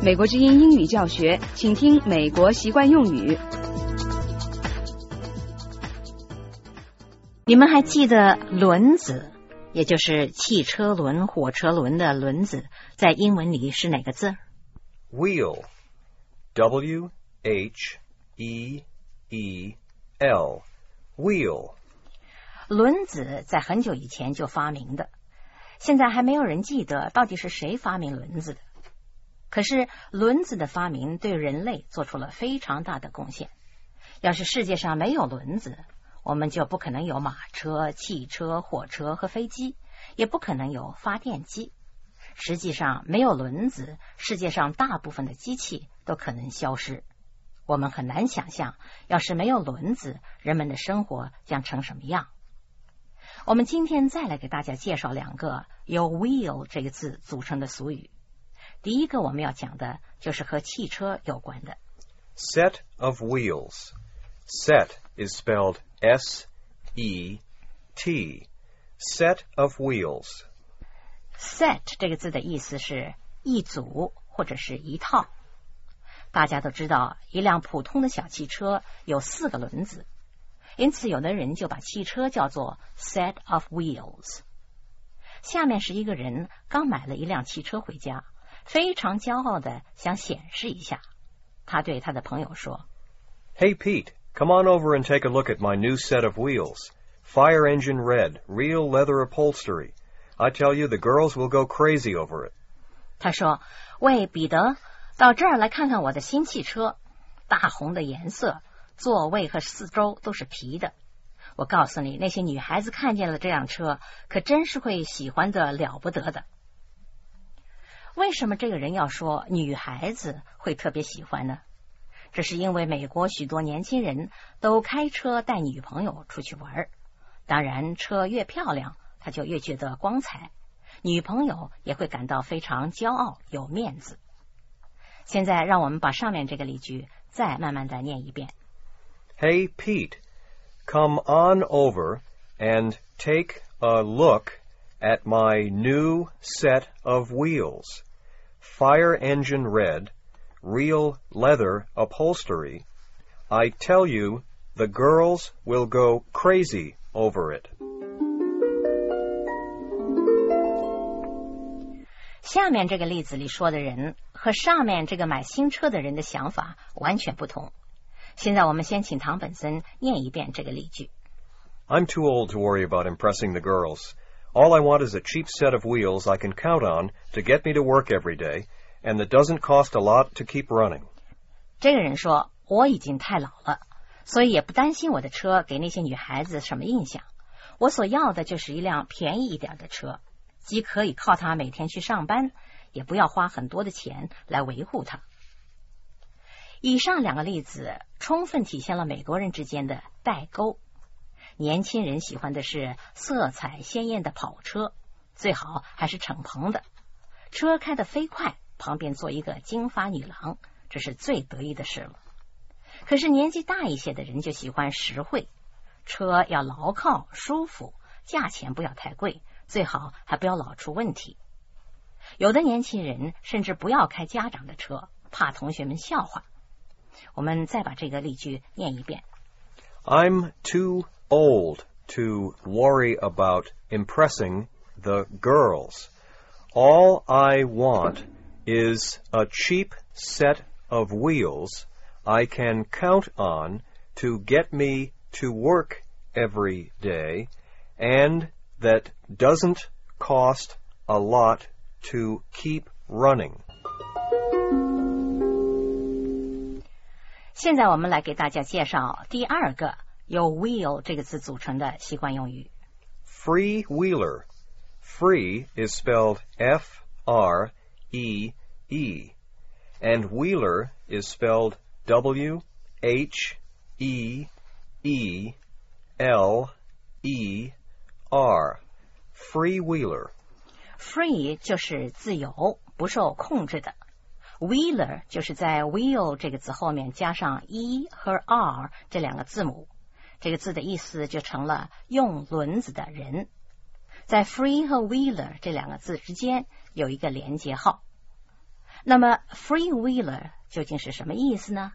美国之音英语教学，请听美国习惯用语。 你们还记得轮子，也就是汽车轮、火车轮的轮子，在英文里是哪个字 ？Wheel, W-H-E-E-L, wheel. 轮子在很久以前就发明的，现在还没有人记得到底是谁发明轮子的。可是轮子的发明对人类做出了非常大的贡献。要是世界上没有轮子，我们就不可能有马车、汽车、火车和飞机，也不可能有发电机。实际上，没有轮子，世界上大部分的机器都可能消失。我们很难想象，要是没有轮子，人们的生活将成什么样。我们今天再来给大家介绍两个由 wheel 这个字组成的俗语。第一个我们要讲的就是和汽车有关的。 Set of wheels. Set is spelled S-E-T. Set of wheels. Set 这个字的意思是一组或者是一套。大家都知道，一辆普通的小汽车有4个轮子，因此有的人就把汽车叫做 set of wheels。下面是一个人刚买了一辆汽车回家，非常骄傲的想显示一下。他对他的朋友说 Hey Pete, come on over and take a look at my new set of wheels. Fire engine red, real leather upholstery. I tell you, the girls will go crazy over it. 他说，喂，彼得，到这儿来看看我的新汽车，大红的颜色，座位和四周都是皮的。我告诉你，那些女孩子看见了这辆车，可真是会喜欢的了不得的。为什么这个人要说女孩子会特别喜欢呢？这是因为美国许多年轻人都开车带女朋友出去玩，当然车越漂亮，他就越觉得光彩，女朋友也会感到非常骄傲有面子。现在让我们把上面这个例句再慢慢的念一遍。 Hey Pete, come on over and take a look at my new set of wheels. Fire engine red, real leather upholstery. I tell you, the girls will go crazy over it. 下面这个例子里说的人和上面这个买新车的人的想法完全不同。现在我们先请唐本森念一遍这个例句。 I'm too old to worry about impressing the girls. All I want is a cheap set of wheels I can count on to get me to work every day, and that doesn't cost a lot to keep running. 这个人说，我已经太老了，所以也不担心我的车给那些女孩子什么印象。我所要的就是一辆便宜一点的车，既可以靠它每天去上班，也不要花很多的钱来维护它。以上两个例子充分体现了美国人之间的代沟。年轻人喜欢的是色彩鲜艳的跑车，最好还是敞篷的，车开得飞快，旁边坐一个金发女郎，这是最得意的事了。可是年纪大一些的人就喜欢实惠，车要牢靠舒服，价钱不要太贵，最好还不要老出问题。有的年轻人甚至不要开家长的车，怕同学们笑话。我们再把这个例句念一遍。 I'm too old to worry about impressing the girls. All I want is a cheap set of wheels I can count on to get me to work every day, and that doesn't cost a lot to keep running. 现在我们来给大家介绍第二个由 wheel 这个字组成的习惯用语。 Freewheeler. Free is spelled F-R-E-E, and wheeler is spelled W-H-E-E-L-E-R. Freewheeler. Free 就是自由，不受控制的。Wheeler 就是在 wheel 这个字后面加上 E 和 R 这两个字母，这个字的意思就成了用轮子的人。在 free 和 wheeler 这两个字之间有一个连接号。 那么 freewheeler 究竟是什么意思呢？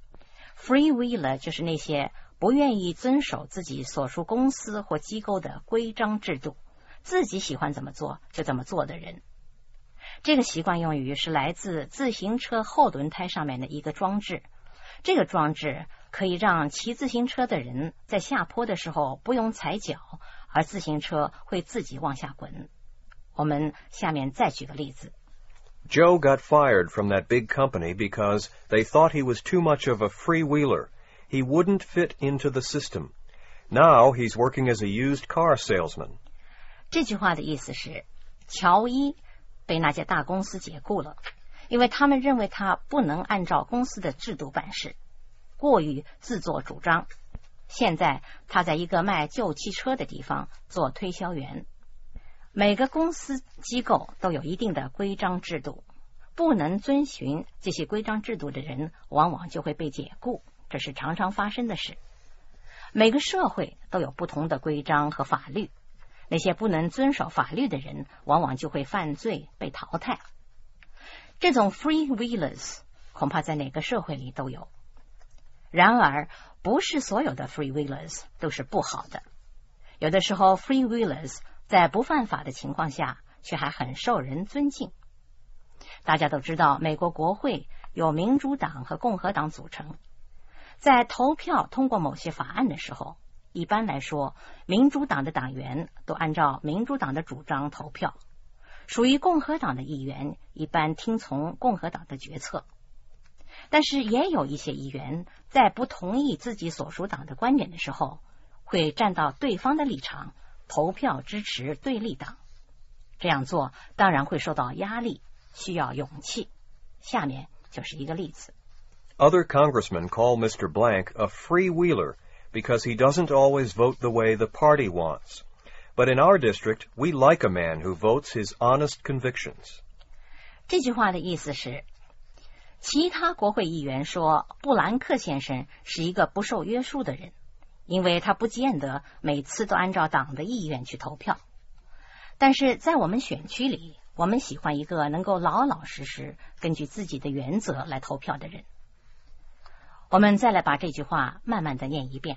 freewheeler 就是那些不愿意遵守自己所属公司或机构的规章制度，自己喜欢怎么做就怎么做的人。这个习惯用语是来自自行车后轮胎上面的一个装置，这个装置可以让骑自行车的人在下坡的时候不用踩脚，而自行车会自己往下滚。我们下面再举个例子。 Joe got fired from that big company because they thought he was too much of a freewheeler. He wouldn't fit into the system. Now he's working as a used car salesman. 这句话的意思是，乔伊被那家大公司解雇了，因为他们认为他不能按照公司的制度办事，过于自作主张。现在他在一个卖旧汽车的地方做推销员。每个公司机构都有一定的规章制度，不能遵循这些规章制度的人往往就会被解雇，这是常常发生的事。每个社会都有不同的规章和法律，那些不能遵守法律的人往往就会犯罪被淘汰。这种 freewheelers 恐怕在哪个社会里都有。然而不是所有的 freewheelers 都是不好的，有的时候 freewheelers 在不犯法的情况下却还很受人尊敬。大家都知道美国国会由民主党和共和党组成，在投票通过某些法案的时候，一般来说民主党的党员都按照民主党的主张投票，属于共和党的议员一般听从共和党的决策。但是也有一些议员在不同意自己所属党的观点的时候，会站到对方的立场，投票支持对立党。这样做当然会受到压力，需要勇气。下面就是一个例子。 Other congressmen call Mr. Blank a freewheeler because he doesn't always vote the way the party wants. But in our district, we like a man who votes his honest convictions. 这句话的意思是，其他国会议员说布兰克先生是一个不受约束的人，因为他不见得每次都按照党的意愿去投票。但是在我们选区里，我们喜欢一个能够老老实实根据自己的原则来投票的人。我们再来把这句话慢慢的念一遍。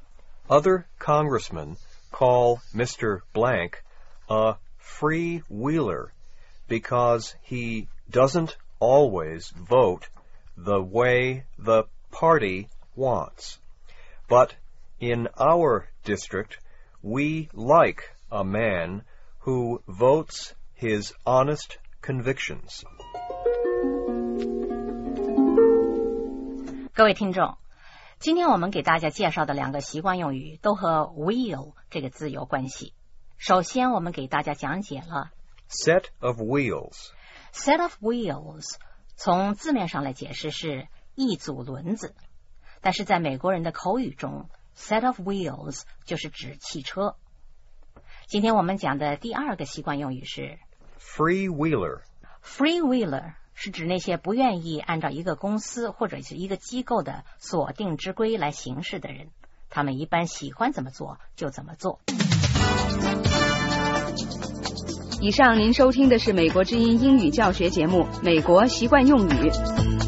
Other congressmen call Mr. Blank a freewheeler because he doesn't always vote the way the party wants. But in our district, we like a man who votes his honest convictions. 各位听众，今天我们给大家介绍的两个习惯用语都和 wheel 这个字有关系。首先我们给大家讲解了 Set of wheels. set of wheels 从字面上来解释是一组轮子，但是在美国人的口语中 set of wheels 就是指汽车。今天我们讲的第二个习惯用语是 Freewheeler. freewheeler 是指那些不愿意按照一个公司或者是一个机构的所定之规来行事的人，他们一般喜欢怎么做就怎么做。 以上您收听的是美国之音英语教学节目《美国习惯用语》。